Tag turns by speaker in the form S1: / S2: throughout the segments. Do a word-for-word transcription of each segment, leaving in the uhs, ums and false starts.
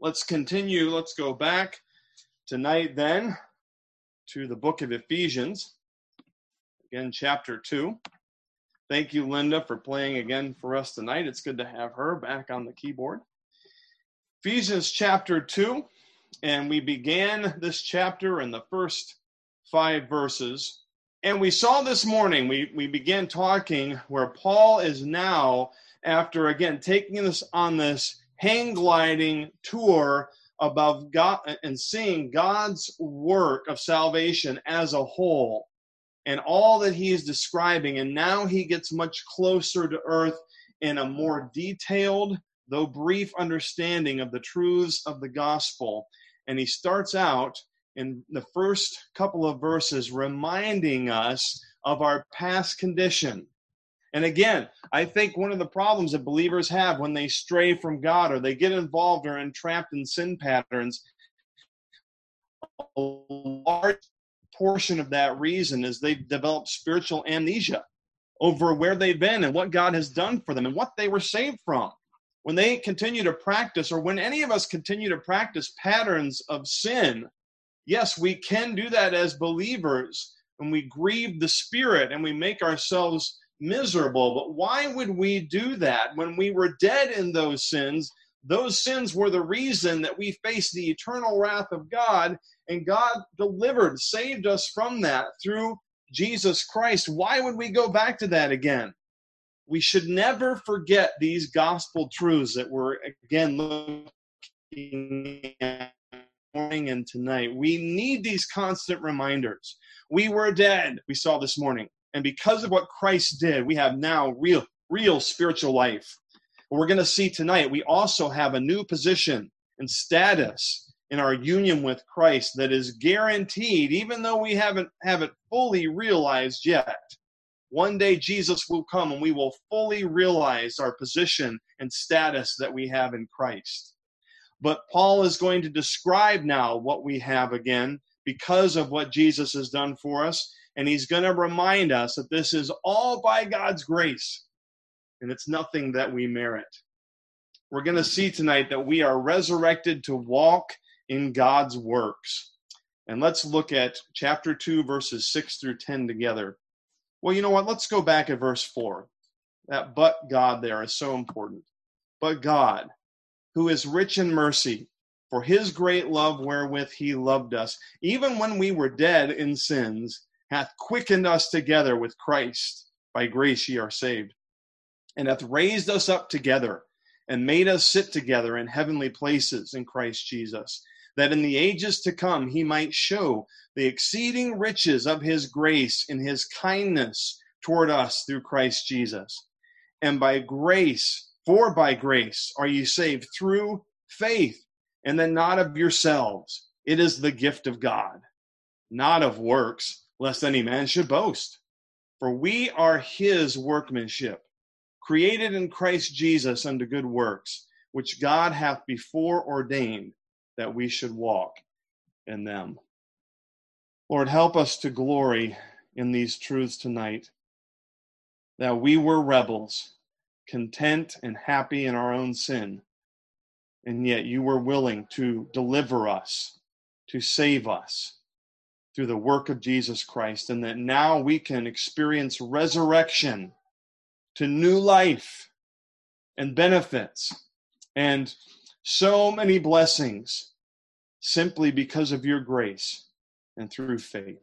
S1: let's continue. Let's go back tonight then to the book of Ephesians, again, chapter two. Thank you, Linda, for playing again for us tonight. It's good to have her back on the keyboard. Ephesians chapter two, and we began this chapter in the first five verses. And we saw this morning, we, we began talking where Paul is now, after again taking us on this hang gliding tour above God and seeing God's work of salvation as a whole and all that he is describing. And now he gets much closer to earth in a more detailed, though brief, understanding of the truths of the gospel. And he starts out in the first couple of verses reminding us of our past condition. And again, I think one of the problems that believers have when they stray from God or they get involved or entrapped in sin patterns, a large portion of that reason is they've developed spiritual amnesia over where they've been and what God has done for them and what they were saved from. When they continue to practice, or when any of us continue to practice patterns of sin, yes, we can do that as believers when we grieve the Spirit and we make ourselves miserable. But why would we do that when we were dead in those sins? Those sins were the reason that we faced the eternal wrath of God, and God delivered, saved us from that through Jesus Christ. Why would we go back to that again? We should never forget these gospel truths that we're, again, looking at morning and tonight. We need these constant reminders. We were dead, we saw this morning. And because of what Christ did, we have now real, real spiritual life. We're going to see tonight, we also have a new position and status in our union with Christ that is guaranteed, even though we haven't have it fully realized yet. One day Jesus will come and we will fully realize our position and status that we have in Christ. But Paul is going to describe now what we have again because of what Jesus has done for us. And he's going to remind us that this is all by God's grace. And it's nothing that we merit. We're going to see tonight that we are resurrected to walk in God's works. And let's look at chapter two, verses six through ten together. Well, you know what? Let's go back at verse four. That but God there is so important. But God, who is rich in mercy, for his great love wherewith he loved us, even when we were dead in sins, hath quickened us together with Christ. By grace ye are saved. And hath raised us up together, and made us sit together in heavenly places in Christ Jesus, that in the ages to come he might show the exceeding riches of his grace in his kindness toward us through Christ Jesus. And by grace, for by grace are ye saved through faith, and then not of yourselves. It is the gift of God, not of works, lest any man should boast. For we are his workmanship, created in Christ Jesus unto good works, which God hath before ordained that we should walk in them. Lord, help us to glory in these truths tonight, that we were rebels, content and happy in our own sin, and yet you were willing to deliver us, to save us through the work of Jesus Christ, and that now we can experience resurrection to new life and benefits and so many blessings simply because of your grace and through faith.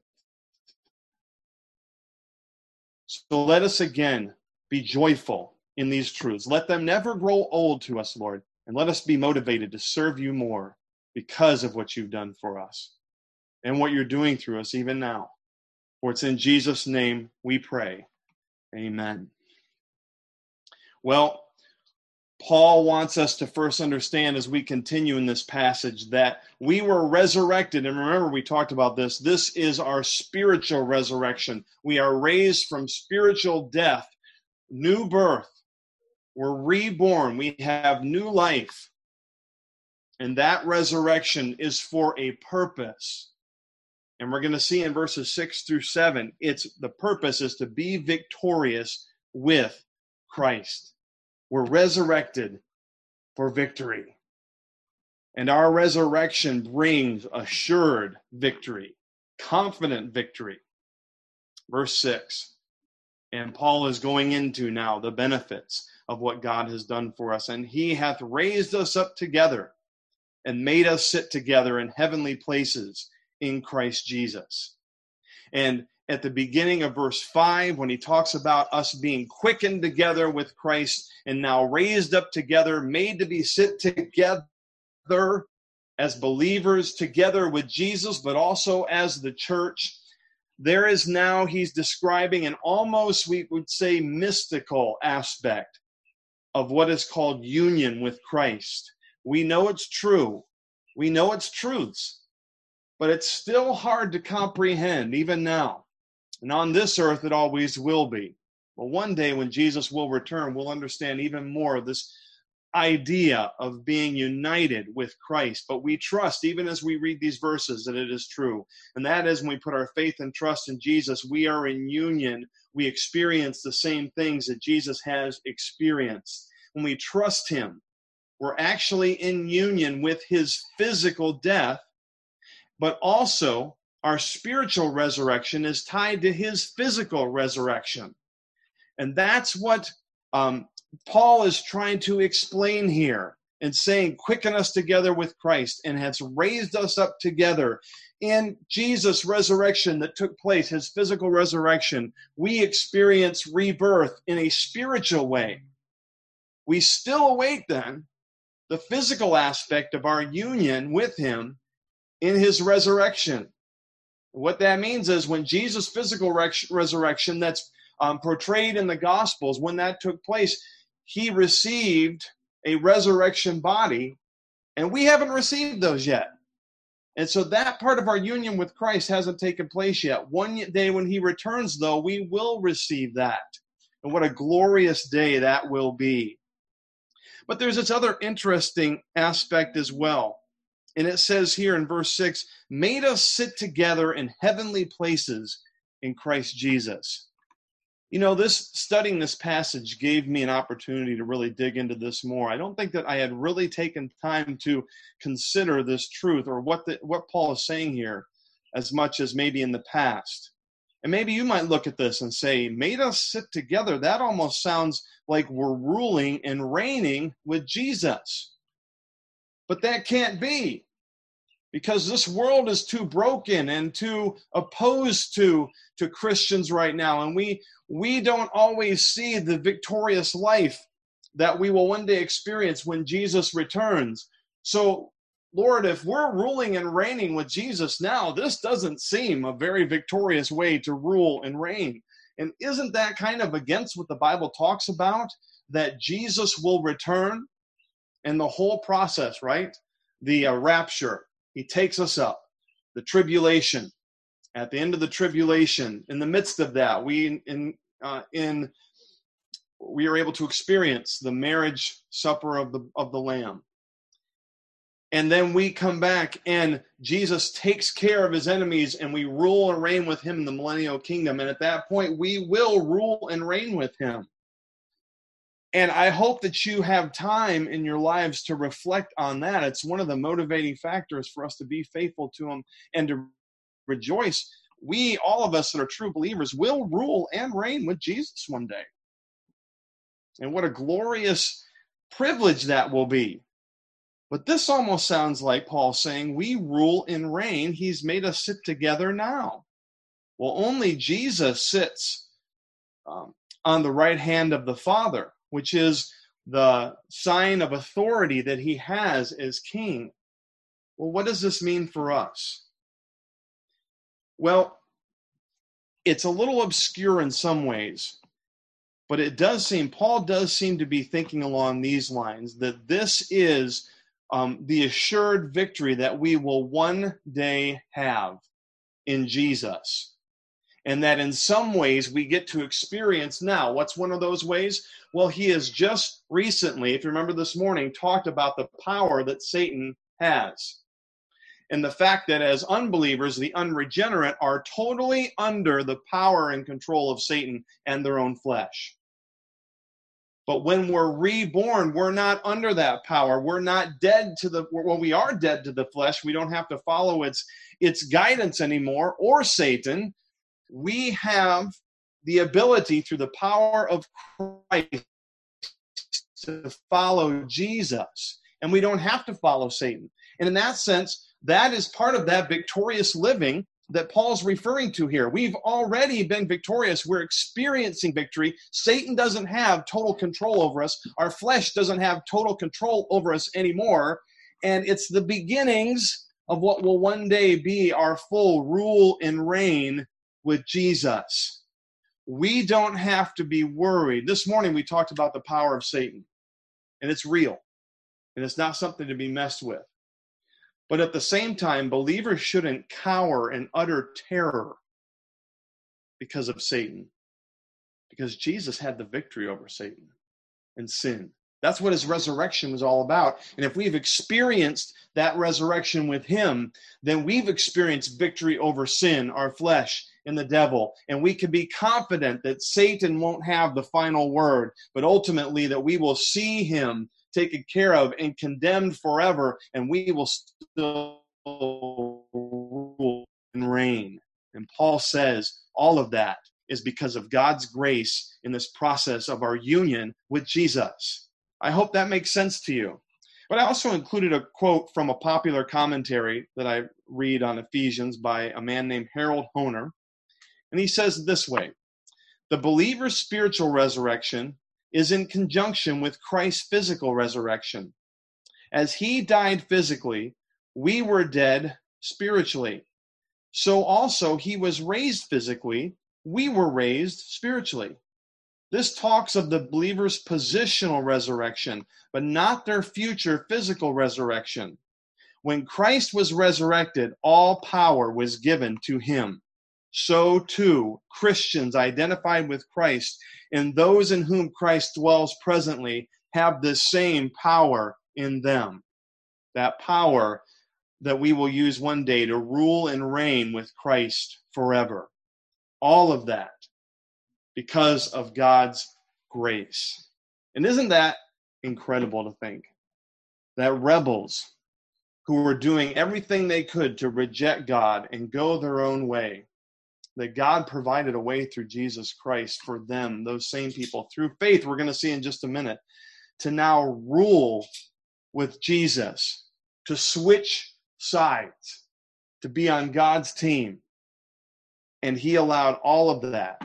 S1: So let us again be joyful in these truths. Let them never grow old to us, Lord, and let us be motivated to serve you more because of what you've done for us and what you're doing through us even now. For it's in Jesus' name we pray. Amen. Well, Paul wants us to first understand as we continue in this passage that we were resurrected. And remember, we talked about this. This is our spiritual resurrection. We are raised from spiritual death, new birth. We're reborn. We have new life. And that resurrection is for a purpose. And we're going to see in verses six through seven, it's the purpose is to be victorious with Christ. We're resurrected for victory. And our resurrection brings assured victory, confident victory. Verse six. And Paul is going into now the benefits of what God has done for us. And he hath raised us up together and made us sit together in heavenly places in Christ Jesus. And at the beginning of verse five, when he talks about us being quickened together with Christ and now raised up together, made to be sit together as believers together with Jesus, but also as the church, there is now, he's describing an almost, we would say, mystical aspect of what is called union with Christ. We know it's true. We know it's truths, but it's still hard to comprehend even now. And on this earth, it always will be. But one day when Jesus will return, we'll understand even more of this idea of being united with Christ. But we trust, even as we read these verses, that it is true. And that is, when we put our faith and trust in Jesus, we are in union. We experience the same things that Jesus has experienced. When we trust him, we're actually in union with his physical death, but also our spiritual resurrection is tied to his physical resurrection. And that's what um, Paul is trying to explain here and saying, quicken us together with Christ and has raised us up together. In Jesus' resurrection that took place, his physical resurrection, we experience rebirth in a spiritual way. We still await then the physical aspect of our union with him in his resurrection. What that means is when Jesus' physical resurrection that's um, portrayed in the Gospels, when that took place, he received a resurrection body, and we haven't received those yet. And so that part of our union with Christ hasn't taken place yet. One day when he returns, though, we will receive that. And what a glorious day that will be. But there's this other interesting aspect as well. And it says here in verse six, made us sit together in heavenly places in Christ Jesus. You know, this studying this passage gave me an opportunity to really dig into this more. I don't think that I had really taken time to consider this truth or what the, what Paul is saying here as much as maybe in the past. And maybe you might look at this and say, made us sit together. That almost sounds like we're ruling and reigning with Jesus. But that can't be, because this world is too broken and too opposed to, to Christians right now. And we, we don't always see the victorious life that we will one day experience when Jesus returns. So, Lord, if we're ruling and reigning with Jesus now, this doesn't seem a very victorious way to rule and reign. And isn't that kind of against what the Bible talks about? That Jesus will return and the whole process, right? The uh, rapture. He takes us up. The tribulation. At the end of the tribulation, in the midst of that, we in uh, in we are able to experience the marriage supper of the of the Lamb. And then we come back and Jesus takes care of his enemies and we rule and reign with him in the millennial kingdom. And at that point, we will rule and reign with him. And I hope that you have time in your lives to reflect on that. It's one of the motivating factors for us to be faithful to him and to rejoice. We, all of us that are true believers, will rule and reign with Jesus one day. And what a glorious privilege that will be. But this almost sounds like Paul saying, we rule and reign. He's made us sit together now. Well, only Jesus sits um, on the right hand of the Father, which is the sign of authority that he has as king. Well, what does this mean for us? Well, it's a little obscure in some ways, but it does seem, Paul does seem to be thinking along these lines, that this is um, the assured victory that we will one day have in Jesus. And that in some ways we get to experience now. What's one of those ways? Well, he has just recently, if you remember this morning, talked about the power that Satan has. And the fact that as unbelievers, the unregenerate are totally under the power and control of Satan and their own flesh. But when we're reborn, we're not under that power. We're not dead to the, well, we are dead to the flesh. We don't have to follow its, its guidance anymore, or Satan. We have the ability through the power of Christ to follow Jesus. And we don't have to follow Satan. And in that sense, that is part of that victorious living that Paul's referring to here. We've already been victorious. We're experiencing victory. Satan doesn't have total control over us. Our flesh doesn't have total control over us anymore. And it's the beginnings of what will one day be our full rule and reign with Jesus. We don't have to be worried. This morning we talked about the power of Satan, and it's real, and it's not something to be messed with. But at the same time, believers shouldn't cower in utter terror because of Satan, because Jesus had the victory over Satan and sin. That's what his resurrection was all about. And if we've experienced that resurrection with him, then we've experienced victory over sin, our flesh, and the devil. And we can be confident that Satan won't have the final word, but ultimately that we will see him taken care of and condemned forever, and we will still rule and reign. And Paul says all of that is because of God's grace in this process of our union with Jesus. I hope that makes sense to you. But I also included a quote from a popular commentary that I read on Ephesians by a man named Harold Hoehner. And he says it this way: the believer's spiritual resurrection is in conjunction with Christ's physical resurrection. As he died physically, we were dead spiritually. So also he was raised physically, we were raised spiritually. This talks of the believer's positional resurrection, but not their future physical resurrection. When Christ was resurrected, all power was given to him. So too, Christians identified with Christ and those in whom Christ dwells presently have the same power in them. That power that we will use one day to rule and reign with Christ forever. All of that because of God's grace. And isn't that incredible to think that rebels who were doing everything they could to reject God and go their own way, that God provided a way through Jesus Christ for them, those same people, through faith, we're going to see in just a minute, to now rule with Jesus, to switch sides, to be on God's team. And he allowed all of that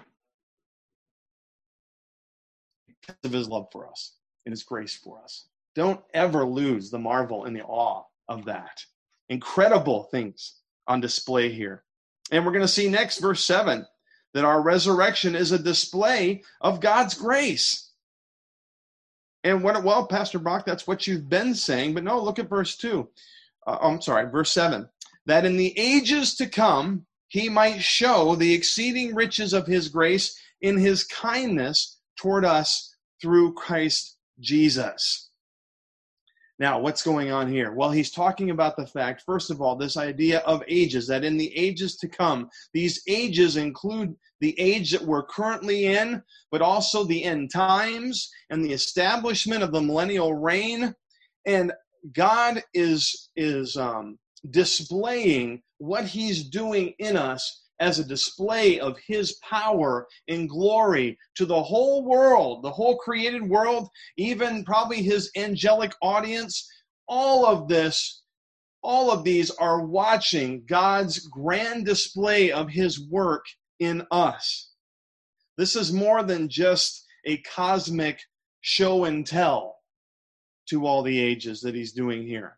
S1: because of his love for us and his grace for us. Don't ever lose the marvel and the awe of that. Incredible things on display here. And we're going to see next, verse seven, that our resurrection is a display of God's grace. And what, well, Pastor Brock, that's what you've been saying. But no, look at verse two. Uh, I'm sorry, verse seven. That in the ages to come, he might show the exceeding riches of his grace in his kindness toward us through Christ Jesus. Now, what's going on here? Well, he's talking about the fact, first of all, this idea of ages, that in the ages to come, these ages include the age that we're currently in, but also the end times and the establishment of the millennial reign. And God is, is um, displaying what he's doing in us as a display of his power and glory to the whole world, the whole created world, even probably his angelic audience. All of this, all of these are watching God's grand display of his work in us. This is more than just a cosmic show and tell to all the ages that he's doing here.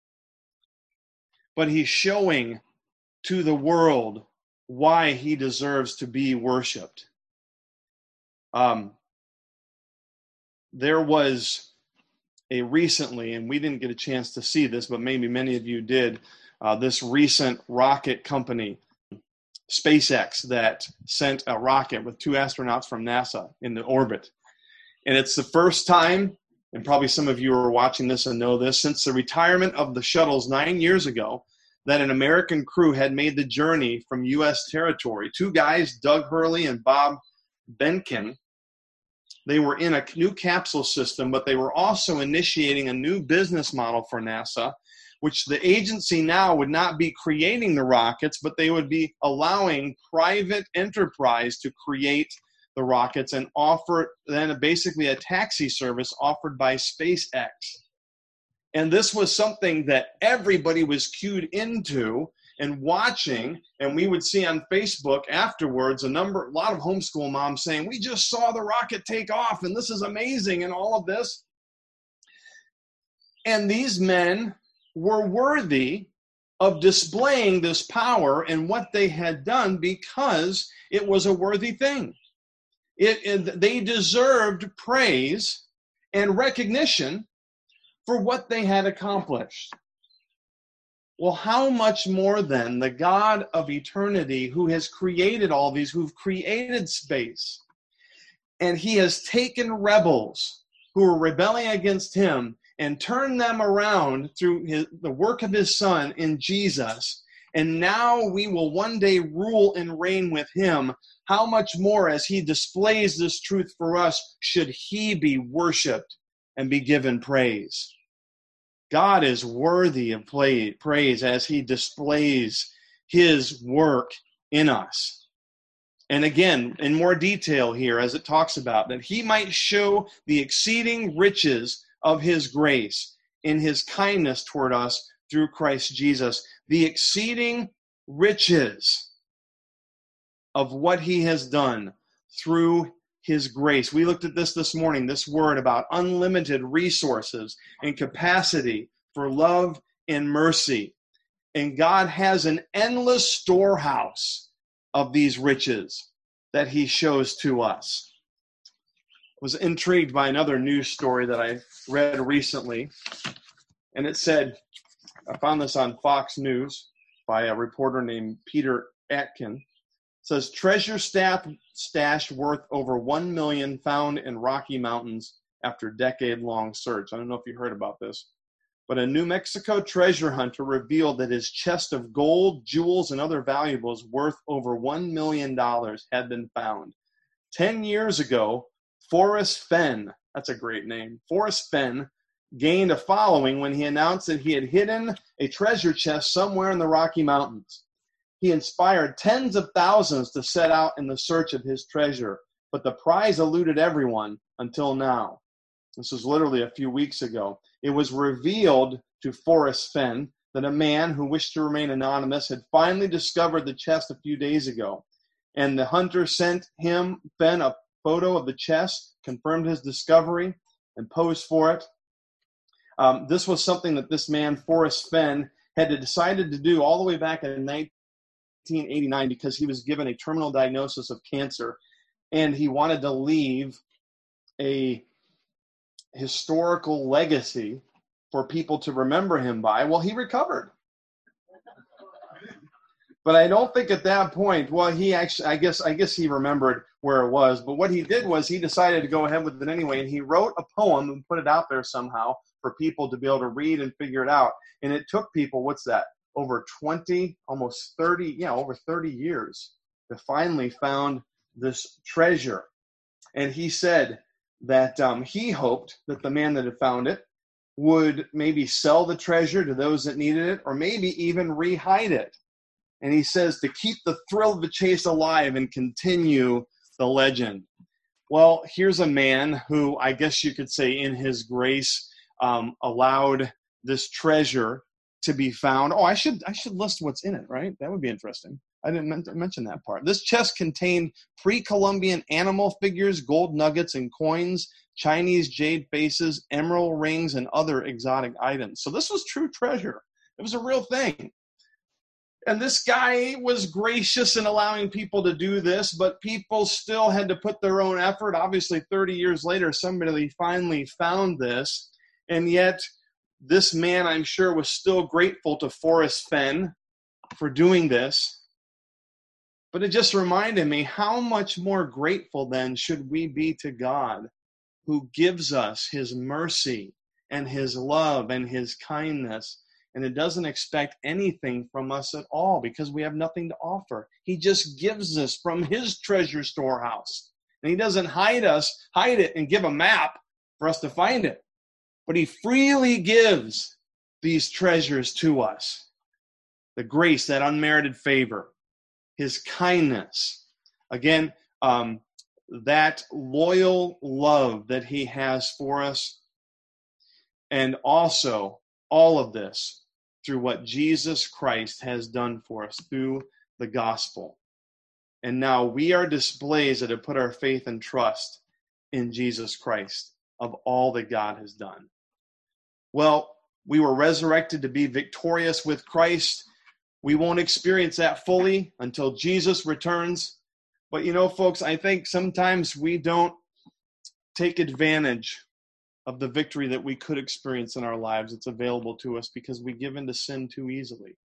S1: But he's showing to the world why he deserves to be worshipped. Um, there was a recently, and we didn't get a chance to see this, but maybe many of you did, uh, this recent rocket company, SpaceX, that sent a rocket with two astronauts from NASA into orbit. And it's the first time, and probably some of you are watching this and know this, since the retirement of the shuttles nine years ago, that an American crew had made the journey from U S territory. Two guys, Doug Hurley and Bob Behnken, They were in a new capsule system, but they were also initiating a new business model for NASA, which the agency now would not be creating the rockets, but they would be allowing private enterprise to create the rockets and offer then basically a taxi service offered by SpaceX. And this was something that everybody was cued into and watching, and we would see on Facebook afterwards a number, a lot of homeschool moms saying, we just saw the rocket take off and this is amazing and all of this. And these men were worthy of displaying this power and what they had done because it was a worthy thing. It, it, they deserved praise and recognition for what they had accomplished. Well, how much more then the God of eternity who has created all these, who've created space, and he has taken rebels who are rebelling against him and turned them around through his, the work of his son in Jesus, and now we will one day rule and reign with him. How much more as he displays this truth for us should he be worshiped and be given praise? God is worthy of praise as he displays his work in us. And again, in more detail here, as it talks about, that he might show the exceeding riches of his grace in his kindness toward us through Christ Jesus. The exceeding riches of what he has done through his grace. We looked at this this morning, this word about unlimited resources and capacity for love and mercy. And God has an endless storehouse of these riches that he shows to us. I was intrigued by another news story that I read recently. And it said, I found this on Fox News by a reporter named Peter Atkin. Says treasure stash, stash worth over one million dollars found in Rocky Mountains after decade-long search. I don't know if you heard about this, but a New Mexico treasure hunter revealed that his chest of gold, jewels, and other valuables worth over one million dollars had been found. Ten years ago, Forrest Fenn, that's a great name, Forrest Fenn gained a following when he announced that he had hidden a treasure chest somewhere in the Rocky Mountains. He inspired tens of thousands to set out in the search of his treasure, but the prize eluded everyone until now. This was literally a few weeks ago. It was revealed to Forrest Fenn that a man who wished to remain anonymous had finally discovered the chest a few days ago. And the hunter sent him, Fenn, a photo of the chest, confirmed his discovery, and posed for it. Um, this was something that this man, Forrest Fenn, had decided to do all the way back in nineteen eighty-nine because he was given a terminal diagnosis of cancer, and he wanted to leave a historical legacy for people to remember him by. Well, he recovered. But I don't think at that point, well, he actually, I guess, I guess he remembered where it was. But what he did was he decided to go ahead with it anyway, and he wrote a poem and put it out there somehow for people to be able to read and figure it out. And it took people, what's that, over twenty, almost thirty, yeah, over thirty years to finally found this treasure. And he said that um, he hoped that the man that had found it would maybe sell the treasure to those that needed it, or maybe even re-hide it. And he says to keep the thrill of the chase alive and continue the legend. Well, here's a man who I guess you could say in his grace um, allowed this treasure to be found. Oh, I should I should list what's in it, right? That would be interesting. I didn't men- mention that part. This chest contained pre-Columbian animal figures, gold nuggets and coins, Chinese jade faces, emerald rings, and other exotic items. So this was true treasure. It was a real thing. And this guy was gracious in allowing people to do this, but people still had to put their own effort. Obviously, thirty years later, somebody finally found this. And yet, this man, I'm sure, was still grateful to Forrest Fenn for doing this. But it just reminded me, how much more grateful then should we be to God, who gives us his mercy and his love and his kindness, and it doesn't expect anything from us at all because we have nothing to offer. He just gives us from his treasure storehouse. And he doesn't hide us, hide it and give a map for us to find it. But he freely gives these treasures to us. The grace, that unmerited favor, his kindness. Again, um, that loyal love that he has for us. And also all of this through what Jesus Christ has done for us through the gospel. And now we are displays that have put our faith and trust in Jesus Christ of all that God has done. Well, we were resurrected to be victorious with Christ. We won't experience that fully until Jesus returns. But you know, folks, I think sometimes we don't take advantage of the victory that we could experience in our lives. It's available to us because we give in to sin too easily.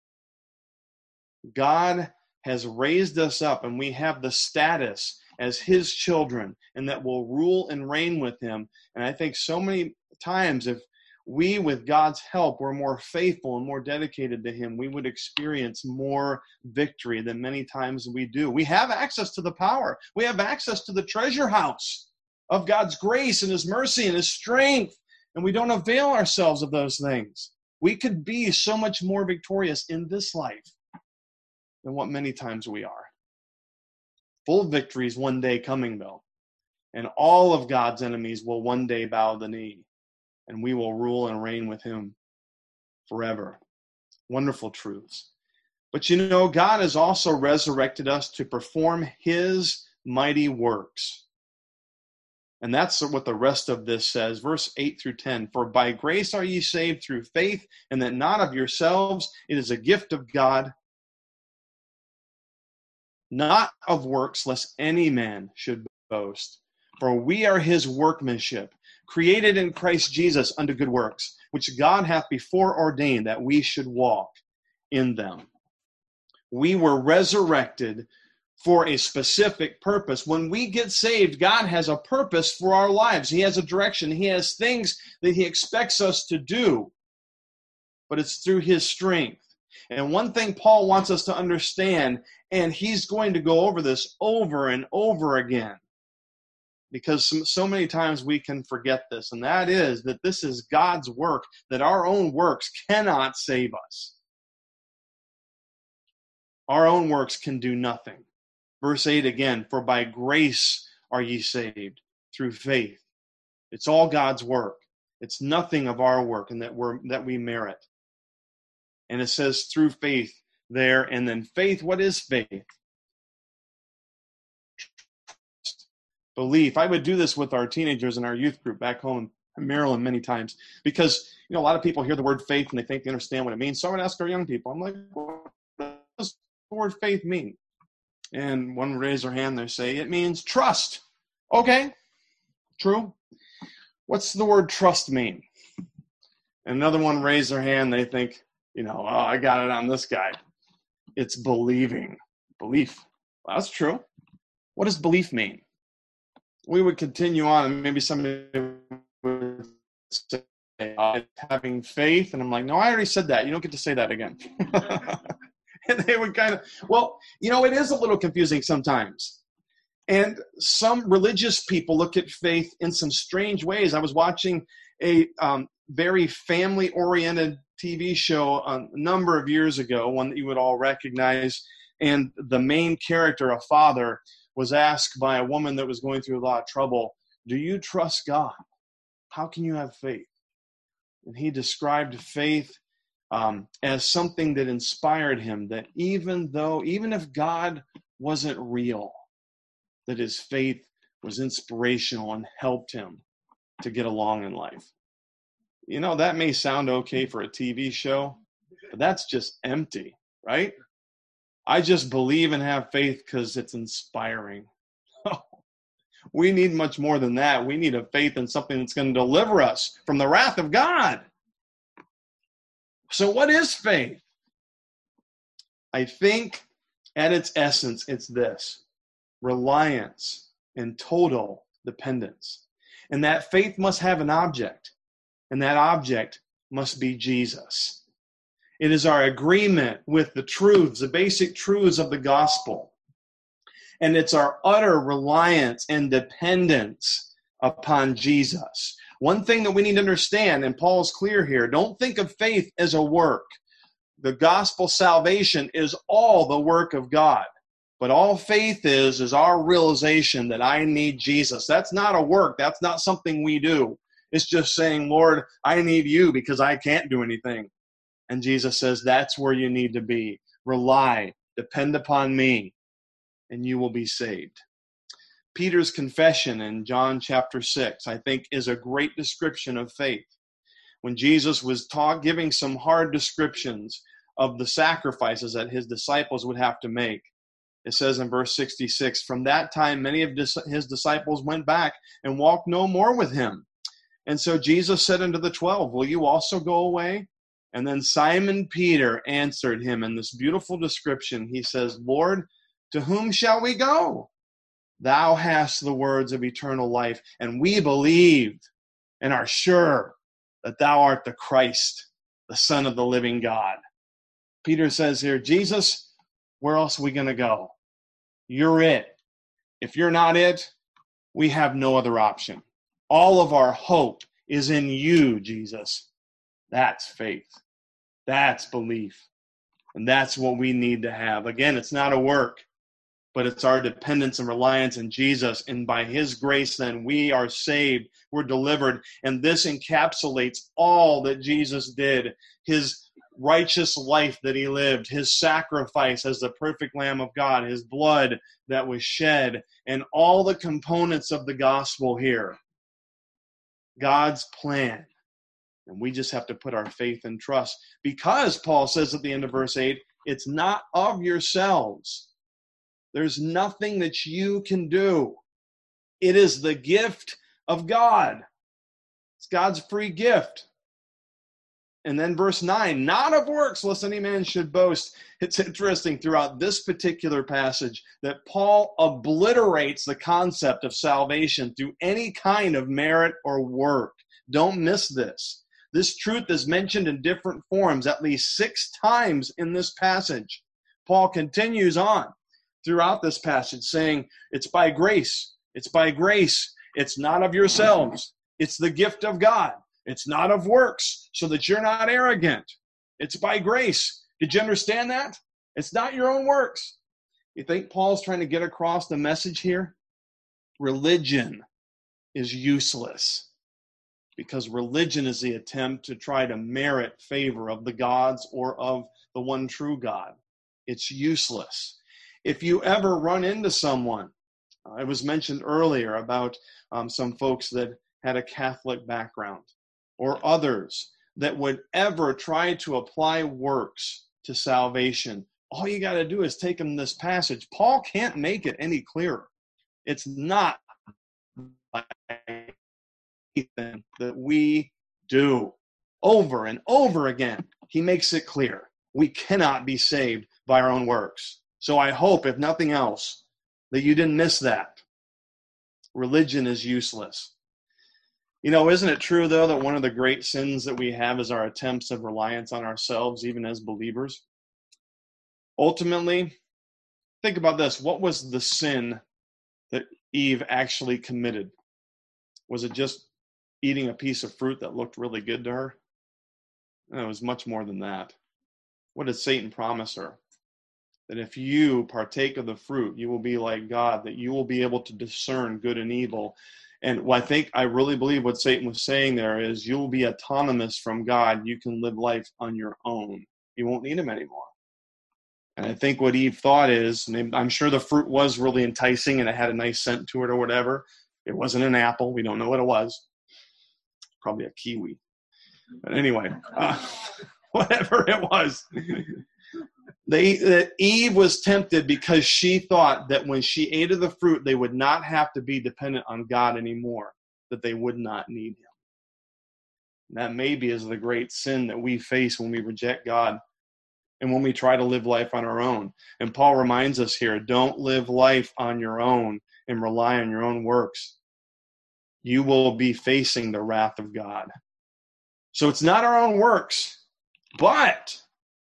S1: God has raised us up, and we have the status as his children, and that will rule and reign with him. And I think so many times, if we, with God's help, were more faithful and more dedicated to him, we would experience more victory than many times we do. We have access to the power. We have access to the treasure house of God's grace and his mercy and his strength, and we don't avail ourselves of those things. We could be so much more victorious in this life than what many times we are. Full victory is one day coming, though, and all of God's enemies will one day bow the knee, and we will rule and reign with him forever. Wonderful truths. But you know, God has also resurrected us to perform his mighty works. And that's what the rest of this says, verse eight through ten. For by grace are ye saved through faith, and that not of yourselves, it is a gift of God, not of works, lest any man should boast. For we are his workmanship, created in Christ Jesus unto good works, which God hath before ordained that we should walk in them. We were resurrected for a specific purpose. When we get saved, God has a purpose for our lives. He has a direction. He has things that he expects us to do, but it's through his strength. And one thing Paul wants us to understand, and he's going to go over this over and over again, because so many times we can forget this, and that is that this is God's work, that our own works cannot save us. Our own works can do nothing. Verse eight again, for by grace are ye saved, through faith. It's all God's work. It's nothing of our work and that we're that we merit. And it says through faith there, and then faith, what is faith? Belief. I would do this with our teenagers in our youth group back home in Maryland many times, because you know a lot of people hear the word faith and they think they understand what it means. So I would ask our young people, I'm like, what does the word faith mean? And one would raise their hand, they say, it means trust. Okay, true. What's the word trust mean? And another one raised their hand, they think, you know, oh, I got it on this guy. It's believing. Belief. Well, that's true. What does belief mean? We would continue on, and maybe somebody would say, uh, having faith. And I'm like, no, I already said that. You don't get to say that again. And they would kind of, well, you know, it is a little confusing sometimes. And some religious people look at faith in some strange ways. I was watching a um, very family-oriented T V show a number of years ago, one that you would all recognize. And the main character, a father, was asked by a woman that was going through a lot of trouble, do you trust God? How can you have faith? And he described faith um, as something that inspired him, that even though, even if God wasn't real, that his faith was inspirational and helped him to get along in life. You know, that may sound okay for a T V show, but that's just empty, right? I just believe and have faith because it's inspiring. We need much more than that. We need a faith in something that's going to deliver us from the wrath of God. So what is faith? I think at its essence, it's this: reliance and total dependence. And that faith must have an object, and that object must be Jesus. It is our agreement with the truths, the basic truths of the gospel. And it's our utter reliance and dependence upon Jesus. One thing that we need to understand, and Paul's clear here, don't think of faith as a work. The gospel salvation is all the work of God. But all faith is, is our realization that I need Jesus. That's not a work. That's not something we do. It's just saying, Lord, I need you because I can't do anything. And Jesus says, that's where you need to be. Rely, depend upon me, and you will be saved. Peter's confession in John chapter six, I think, is a great description of faith. When Jesus was taught, giving some hard descriptions of the sacrifices that his disciples would have to make, it says in verse sixty-six, from that time many of his disciples went back and walked no more with him. And so Jesus said unto the twelve, will you also go away? And then Simon Peter answered him in this beautiful description. He says, Lord, to whom shall we go? Thou hast the words of eternal life, and we believed and are sure that thou art the Christ, the Son of the living God. Peter says here, Jesus, where else are we going to go? You're it. If you're not it, we have no other option. All of our hope is in you, Jesus. That's faith. That's belief. And that's what we need to have. Again, it's not a work, but it's our dependence and reliance in Jesus. And by his grace, then, we are saved. We're delivered. And this encapsulates all that Jesus did. His righteous life that he lived, his sacrifice as the perfect Lamb of God, his blood that was shed, and all the components of the gospel here. God's plan. And we just have to put our faith and trust. Because Paul says at the end of verse eight, it's not of yourselves. There's nothing that you can do. It is the gift of God. It's God's free gift. And then verse nine, not of works, lest any man should boast. It's interesting throughout this particular passage that Paul obliterates the concept of salvation through any kind of merit or work. Don't miss this. This truth is mentioned in different forms at least six times in this passage. Paul continues on throughout this passage saying, it's by grace. It's by grace. It's not of yourselves. It's the gift of God. It's not of works, so that you're not arrogant. It's by grace. Did you understand that? It's not your own works. You think Paul's trying to get across the message here? Religion is useless, because religion is the attempt to try to merit favor of the gods or of the one true God. It's useless. If you ever run into someone, uh, it was mentioned earlier about um, some folks that had a Catholic background, or others that would ever try to apply works to salvation, all you got to do is take them this passage. Paul can't make it any clearer. It's not anything that we do. Over and over again, he makes it clear. We cannot be saved by our own works. So I hope, if nothing else, that you didn't miss that. Religion is useless. You know, isn't it true, though, that one of the great sins that we have is our attempts of reliance on ourselves, even as believers? Ultimately, think about this. What was the sin that Eve actually committed? Was it just eating a piece of fruit that looked really good to her? No, it was much more than that. What did Satan promise her? That if you partake of the fruit, you will be like God, that you will be able to discern good and evil. And I think, I really believe what Satan was saying there is you'll be autonomous from God. You can live life on your own. You won't need him anymore. And I think what Eve thought is, and I'm sure the fruit was really enticing and it had a nice scent to it or whatever. It wasn't an apple. We don't know what it was. Probably a kiwi. But anyway, uh, whatever it was. They, that Eve was tempted because she thought that when she ate of the fruit, they would not have to be dependent on God anymore, that they would not need him. And that maybe is the great sin that we face when we reject God and when we try to live life on our own. And Paul reminds us here, don't live life on your own and rely on your own works. You will be facing the wrath of God. So it's not our own works, but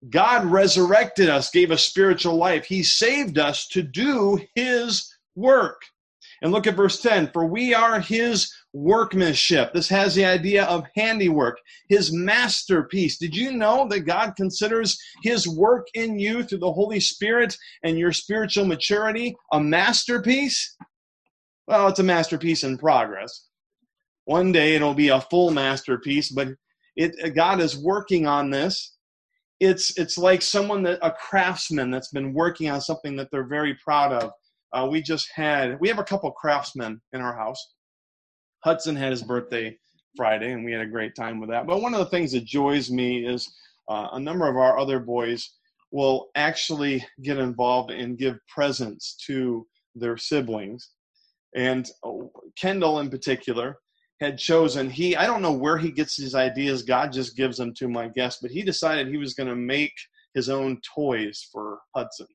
S1: God resurrected us, gave us spiritual life. He saved us to do his work. And look at verse ten. For we are his workmanship. This has the idea of handiwork, his masterpiece. Did you know that God considers his work in you through the Holy Spirit and your spiritual maturity a masterpiece? Well, it's a masterpiece in progress. One day it'll be a full masterpiece, but it, God is working on this. It's it's like someone that a craftsman that's been working on something that they're very proud of. Uh, we just had we have a couple craftsmen in our house. Hudson had his birthday Friday, and we had a great time with that. But one of the things that joys me is uh, a number of our other boys will actually get involved and give presents to their siblings. And Kendall in particular had chosen, he, I don't know where he gets his ideas. God just gives them to my guess, but he decided he was going to make his own toys for Hudson.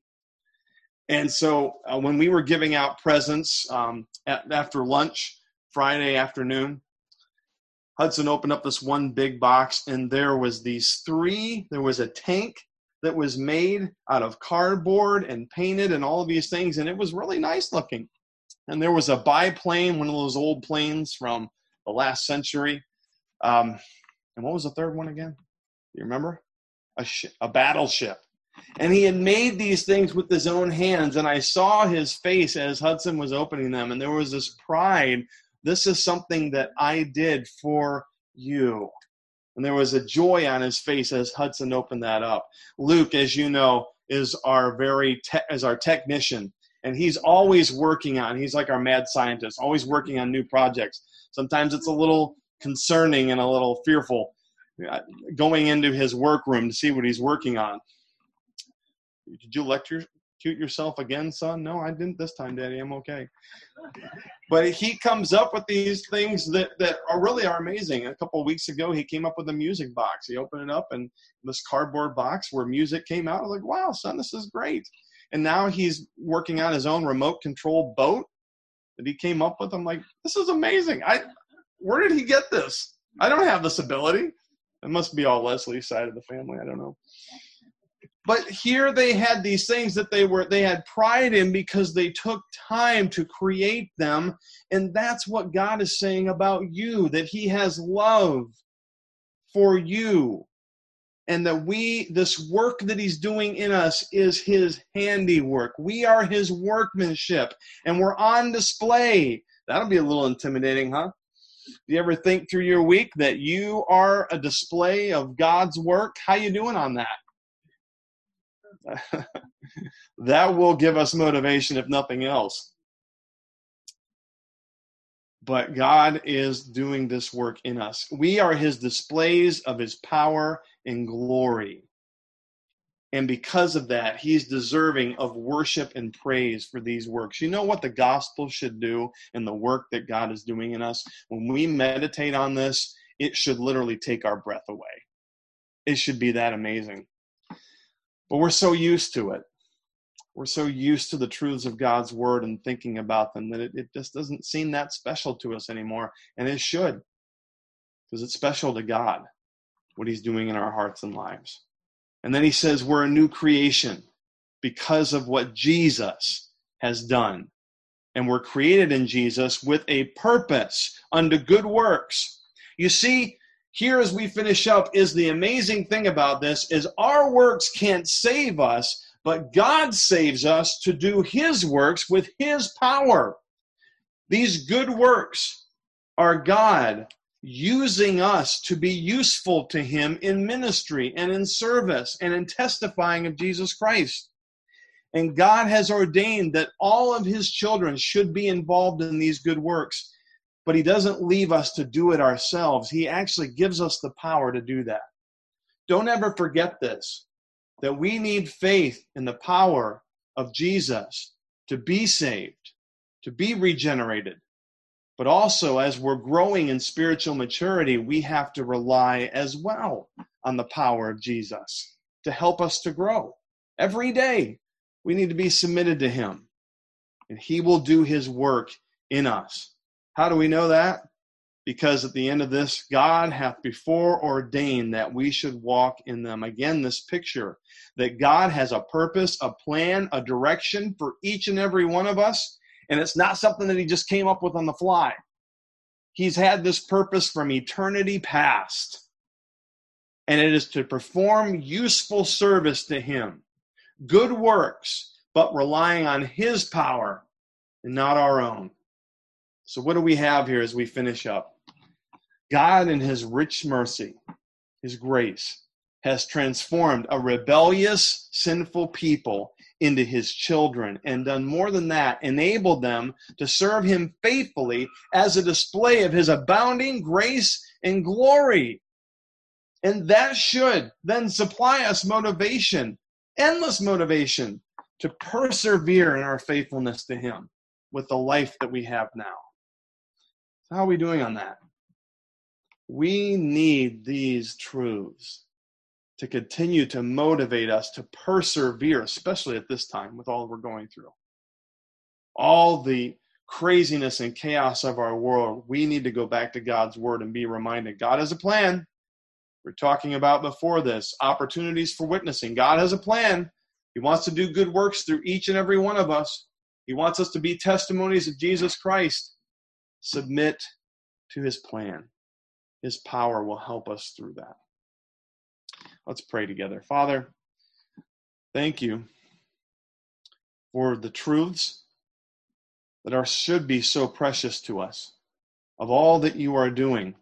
S1: And so uh, when we were giving out presents um, at, after lunch, Friday afternoon, Hudson opened up this one big box, and there was these three, there was a tank that was made out of cardboard and painted and all of these things, and it was really nice looking. And there was a biplane, one of those old planes from the last century. Um, and what was the third one again? Do you remember? A, sh- a battleship. And he had made these things with his own hands, and I saw his face as Hudson was opening them, and there was this pride. This is something that I did for you. And there was a joy on his face as Hudson opened that up. Luke, as you know, is our very te- is our technician. And he's always working on, he's like our mad scientist, always working on new projects. Sometimes it's a little concerning and a little fearful uh, going into his workroom to see what he's working on. Did you electrocute yourself again, son? No, I didn't this time, Daddy. I'm okay. But he comes up with these things that, that are really are amazing. A couple of weeks ago, he came up with a music box. He opened it up, and this cardboard box where music came out. I was like, wow, son, this is great. And now he's working on his own remote control boat that he came up with. I'm like, this is amazing. I, where did he get this? I don't have this ability. It must be all Leslie's side of the family. I don't know. But here they had these things that they were they had pride in because they took time to create them. And that's what God is saying about you, that he has love for you. And that we, this work that he's doing in us is his handiwork. We are his workmanship, and we're on display. That'll be a little intimidating, huh? Do you ever think through your week that you are a display of God's work? How you doing on that? That will give us motivation, if nothing else. But God is doing this work in us. We are his displays of his power and glory. And because of that, he's deserving of worship and praise for these works. You know what the gospel should do and the work that God is doing in us? When we meditate on this, it should literally take our breath away. It should be that amazing. But we're so used to it. We're so used to the truths of God's word and thinking about them that it, it just doesn't seem that special to us anymore. And it should, because it's special to God, what he's doing in our hearts and lives. And then he says we're a new creation because of what Jesus has done. And we're created in Jesus with a purpose unto good works. You see, here as we finish up is the amazing thing about this is our works can't save us, but God saves us to do his works with his power. These good works are God using us to be useful to him in ministry and in service and in testifying of Jesus Christ. And God has ordained that all of his children should be involved in these good works. But he doesn't leave us to do it ourselves. He actually gives us the power to do that. Don't ever forget this, that we need faith in the power of Jesus to be saved, to be regenerated. But also, as we're growing in spiritual maturity, we have to rely as well on the power of Jesus to help us to grow. Every day, we need to be submitted to him, and he will do his work in us. How do we know that? because at the end of this, God hath before ordained that we should walk in them. Again, this picture that God has a purpose, a plan, a direction for each and every one of us, and it's not something that he just came up with on the fly. He's had this purpose from eternity past, and it is to perform useful service to him, good works, but relying on his power and not our own. So what do we have here as we finish up? God in his rich mercy, his grace, has transformed a rebellious, sinful people into his children, and done more than that, enabled them to serve him faithfully as a display of his abounding grace and glory. And that should then supply us motivation, endless motivation, to persevere in our faithfulness to him with the life that we have now. So how are we doing on that? We need these truths to continue to motivate us to persevere, especially at this time with all we're going through. All the craziness and chaos of our world, we need to go back to God's word and be reminded God has a plan. We're talking about before this, opportunities for witnessing. God has a plan. He wants to do good works through each and every one of us. He wants us to be testimonies of Jesus Christ. Submit to his plan. His power will help us through that. Let's pray together. Father, thank you for the truths that are should be so precious to us, of all that you are doing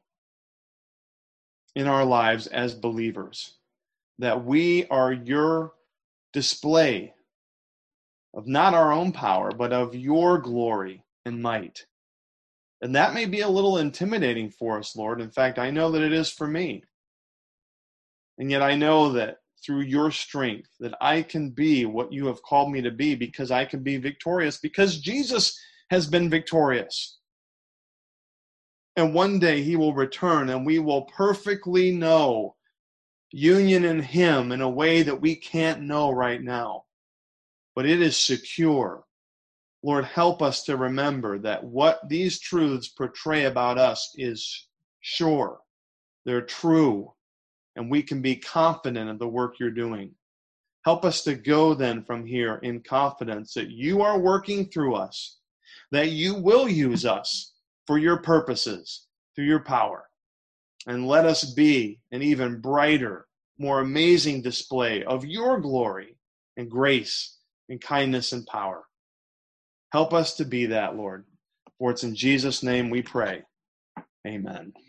S1: in our lives as believers, that we are your display of not our own power, but of your glory and might. And that may be a little intimidating for us, Lord. In fact, I know that it is for me. And yet I know that through your strength, that I can be what you have called me to be, because I can be victorious, because Jesus has been victorious. And one day he will return, and we will perfectly know union in him in a way that we can't know right now. But it is secure. Lord, help us to remember that what these truths portray about us is sure. They're true. And we can be confident of the work you're doing. Help us to go then from here in confidence that you are working through us, that you will use us for your purposes, through your power. And let us be an even brighter, more amazing display of your glory and grace and kindness and power. Help us to be that, Lord. For it's in Jesus' name we pray. Amen.